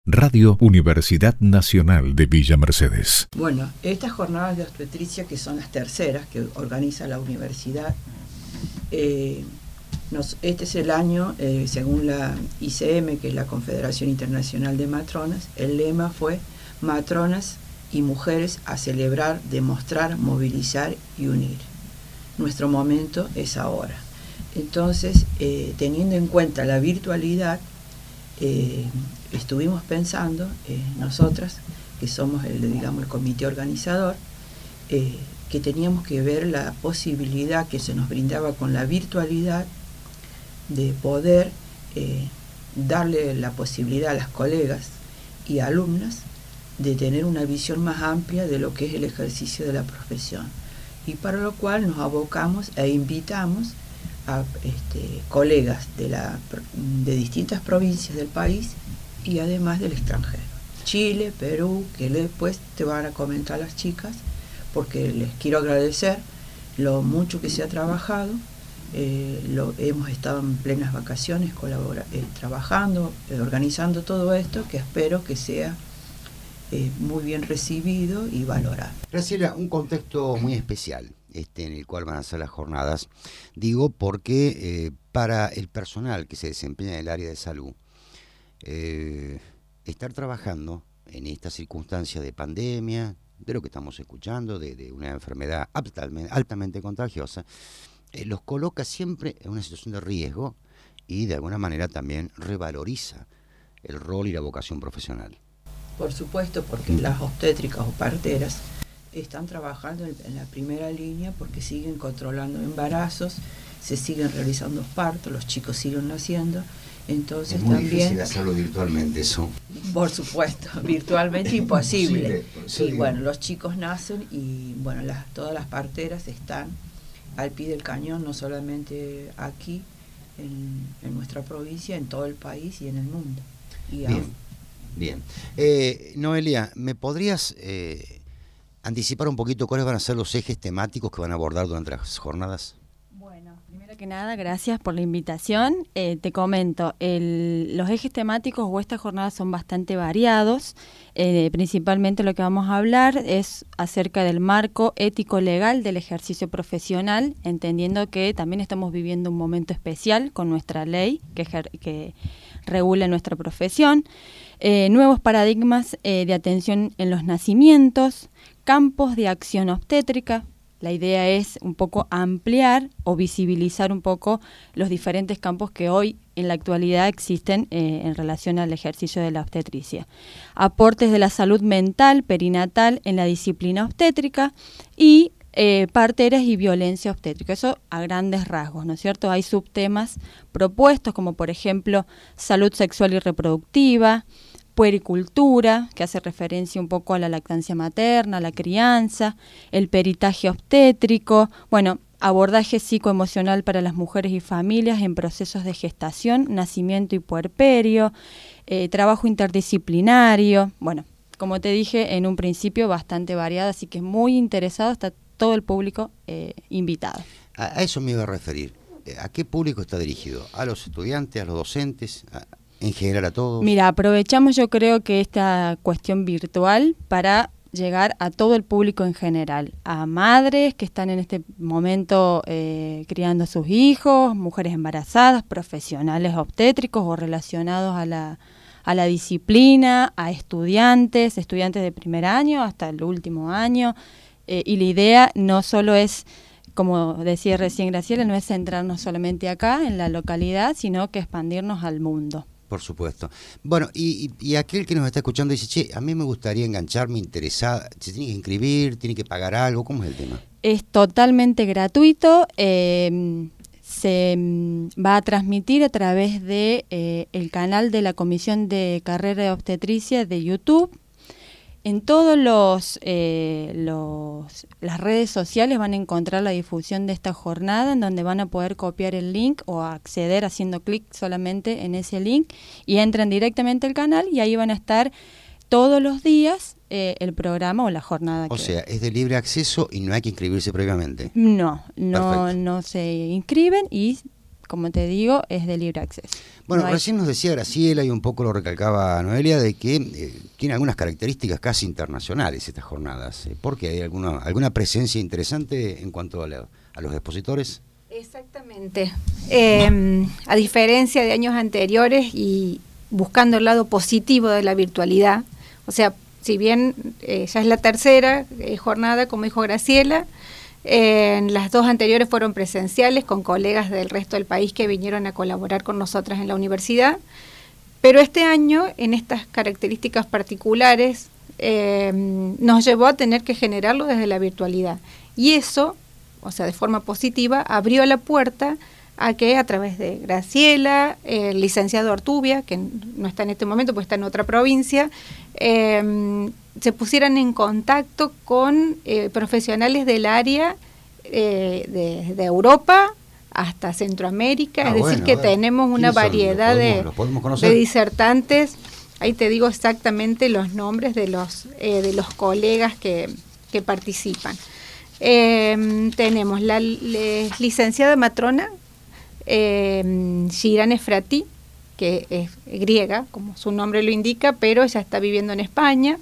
Radio Universidad Nacional de Villa Mercedes. Bueno, estas jornadas de obstetricia, que son las terceras que organiza la universidad, este es el año, según la ICM, que es la Confederación Internacional de Matronas, el lema fue Matronas y mujeres a celebrar, demostrar, movilizar y unir. Nuestro momento es ahora. Entonces, teniendo en cuenta la virtualidad, estuvimos pensando, nosotras, que somos el comité organizador, que teníamos que ver la posibilidad que se nos brindaba con la virtualidad de poder darle la posibilidad a las colegas y alumnas de tener una visión más amplia de lo que es el ejercicio de la profesión, y para lo cual nos abocamos e invitamos a colegas de distintas provincias del país y además del extranjero, Chile, Perú, que después te van a comentar las chicas, porque les quiero agradecer lo mucho que se ha trabajado. Hemos estado en plenas vacaciones trabajando, organizando todo esto, que espero que sea muy bien recibido y valorado. Graciela, un contexto muy especial en el cual van a ser las jornadas, digo porque para el personal que se desempeña en el área de salud, estar trabajando en esta circunstancia de pandemia, de lo que estamos escuchando, de una enfermedad altamente contagiosa, los coloca siempre en una situación de riesgo y de alguna manera también revaloriza el rol y la vocación profesional. Por supuesto, porque las obstétricas o parteras están trabajando en la primera línea porque siguen controlando embarazos, se siguen realizando partos, los chicos siguen naciendo. Entonces es muy también difícil hacerlo virtualmente, eso. Por supuesto, virtualmente imposible. Sí, y bueno, los chicos nacen y bueno, todas las parteras están al pie del cañón, no solamente aquí en nuestra provincia, en todo el país y en el mundo. Bien. Noelia, ¿me podrías anticipar un poquito cuáles van a ser los ejes temáticos que van a abordar durante las jornadas? Primero que nada, gracias por la invitación. Te comento, los ejes temáticos o estas jornadas son bastante variados. Principalmente lo que vamos a hablar es acerca del marco ético-legal del ejercicio profesional, entendiendo que también estamos viviendo un momento especial con nuestra ley que regula nuestra profesión. Nuevos paradigmas de atención en los nacimientos, campos de acción obstétrica. La idea es un poco ampliar o visibilizar un poco los diferentes campos que hoy en la actualidad existen en relación al ejercicio de la obstetricia. Aportes de la salud mental perinatal en la disciplina obstétrica y parteras y violencia obstétrica. Eso a grandes rasgos, ¿no es cierto? Hay subtemas propuestos como por ejemplo salud sexual y reproductiva, puericultura, que hace referencia un poco a la lactancia materna, a la crianza, el peritaje obstétrico, abordaje psicoemocional para las mujeres y familias en procesos de gestación, nacimiento y puerperio, trabajo interdisciplinario, como te dije en un principio, bastante variado, así que es muy interesado, está todo el público invitado. A eso me iba a referir. ¿A qué público está dirigido? ¿A los estudiantes, a los docentes? ¿En general a todos? Mira, aprovechamos yo creo que esta cuestión virtual para llegar a todo el público en general, a madres que están en este momento criando a sus hijos, mujeres embarazadas, profesionales obstétricos o relacionados a la disciplina, a estudiantes de primer año hasta el último año, y la idea no solo es, como decía recién Graciela, no es centrarnos solamente acá en la localidad, sino que expandirnos al mundo. Por supuesto. Bueno, y aquel que nos está escuchando dice, che, a mí me gustaría engancharme, interesada, ¿se tiene que inscribir, tiene que pagar algo? ¿Cómo es el tema? Es totalmente gratuito, se va a transmitir a través de el canal de la Comisión de Carrera de Obstetricia de YouTube. En todas las redes sociales van a encontrar la difusión de esta jornada, en donde van a poder copiar el link o acceder haciendo clic solamente en ese link y entran directamente al canal y ahí van a estar todos los días el programa o la jornada. O sea, es de libre acceso y no hay que inscribirse previamente. No se inscriben y como te digo, es de libre acceso. Bueno, No recién nos decía Graciela, y un poco lo recalcaba Noelia, de que tiene algunas características casi internacionales estas jornadas. ¿Por qué? ¿Hay alguna presencia interesante en cuanto a los expositores? Exactamente. A diferencia de años anteriores y buscando el lado positivo de la virtualidad, o sea, si bien ya es la tercera jornada, como dijo Graciela, las dos anteriores fueron presenciales con colegas del resto del país que vinieron a colaborar con nosotras en la universidad, pero este año, en estas características particulares, nos llevó a tener que generarlo desde la virtualidad. Y eso, o sea, de forma positiva, abrió la puerta a que a través de Graciela, el licenciado Ortubia, que no está en este momento, pues está en otra provincia, se pusieran en contacto con profesionales del área de Europa hasta Centroamérica, es decir, que tenemos una variedad de disertantes. Ahí te digo exactamente los nombres de los colegas que participan. Tenemos la licenciada matrona Shiran Efrati, que es griega, como su nombre lo indica, pero ella está viviendo en España.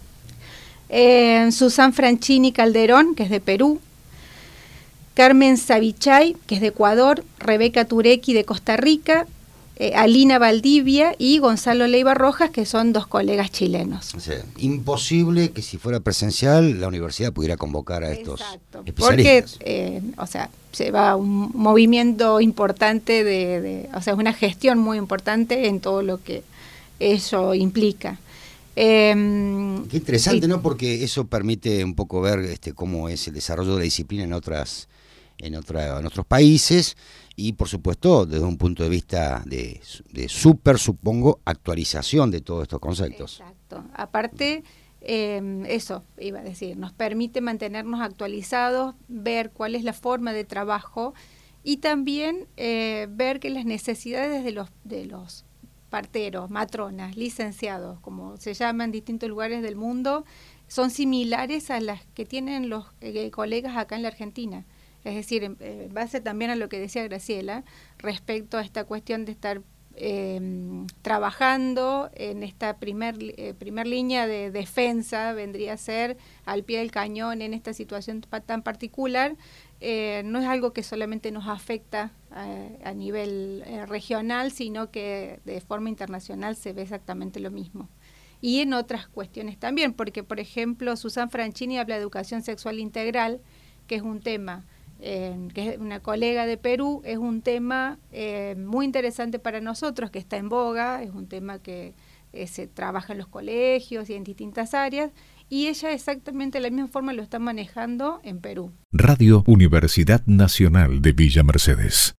Susan Franchini Calderón, que es de Perú. Carmen Savichay, que es de Ecuador. Rebeca Turecki, de Costa Rica. Alina Valdivia y Gonzalo Leiva Rojas, que son dos colegas chilenos. O sea, imposible que si fuera presencial la universidad pudiera convocar a estos especialistas. Porque, o sea, se va un movimiento importante o sea, una gestión muy importante en todo lo que eso implica. Qué interesante, ¿no? Porque eso permite un poco ver cómo es el desarrollo de la disciplina en otros países. Y, por supuesto, desde un punto de vista de supongo, actualización de todos estos conceptos. Exacto. Aparte, eso iba a decir, nos permite mantenernos actualizados, ver cuál es la forma de trabajo y también ver que las necesidades de los parteros, matronas, licenciados, como se llama en distintos lugares del mundo, son similares a las que tienen los colegas acá en la Argentina. Es decir, en base también a lo que decía Graciela, respecto a esta cuestión de estar trabajando en esta primer línea de defensa, vendría a ser al pie del cañón en esta situación tan particular, no es algo que solamente nos afecta a nivel regional, sino que de forma internacional se ve exactamente lo mismo. Y en otras cuestiones también, porque por ejemplo Susan Franchini habla de educación sexual integral, que es un tema que es una colega de Perú, es un tema muy interesante para nosotros, que está en boga, es un tema que se trabaja en los colegios y en distintas áreas, y ella exactamente de la misma forma lo está manejando en Perú. Radio Universidad Nacional de Villa Mercedes.